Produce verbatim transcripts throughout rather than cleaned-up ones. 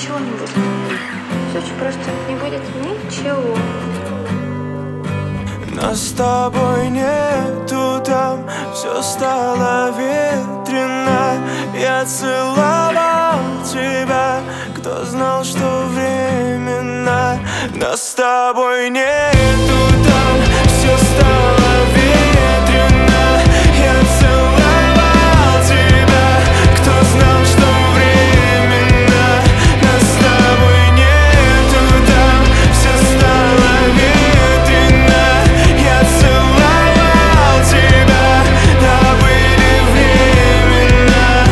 ничего не будет. Все очень просто, не будет ничего. Нас с тобой нету там, все стало ветрено. Я целовал тебя, кто знал, что временно. Нас с тобой нету там, все стало ветрено. Я целовал тебя, кто знал, что временно. Нас с тобой нету там, все стало ветрено. Я целовал тебя, да были времена.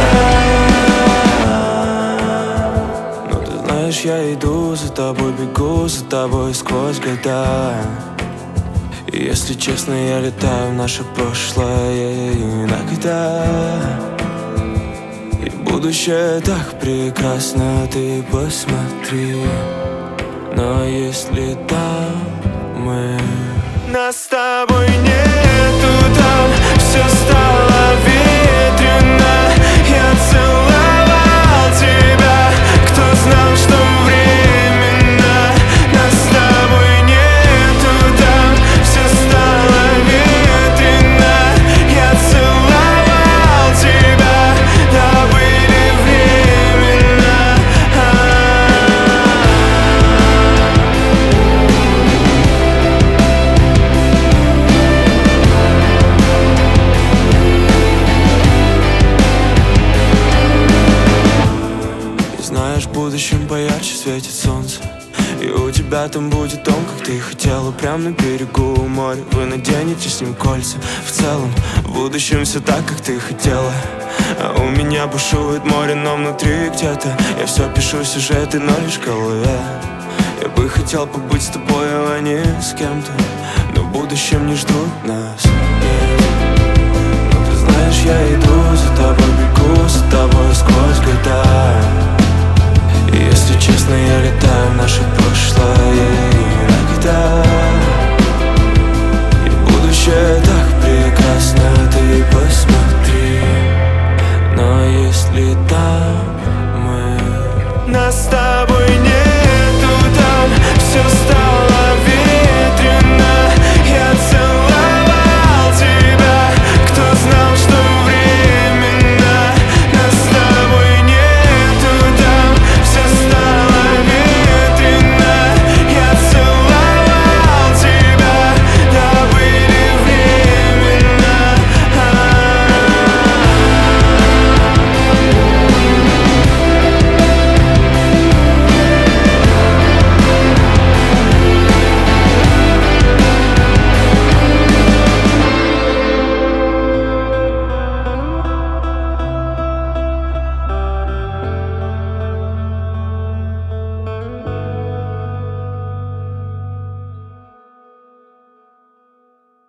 Ну ты знаешь, я иду за тобой, бегу за тобой сквозь года. И если честно, я летаю в наше прошлое иногда. И будущее так прекрасно, ты посмотри. Но если там мы, нас с тобой нету там, все стало ветрено. Я целовал тебя, кто знал, что временно. Нас с тобой нету там, все стало ветрено. Я целовал тебя, да были времена. Знаешь, в будущем поярче светит солнце. И у тебя там будет дом, как ты хотела, прям на берегу моря. Вы наденете с ним кольца. В целом, в будущем все так, как ты хотела. А у меня бушует море, но внутри где-то я все пишу сюжеты, но лишь в голове. Я бы хотел побыть с тобой, а не с кем-то, но в будущем не ждут нас.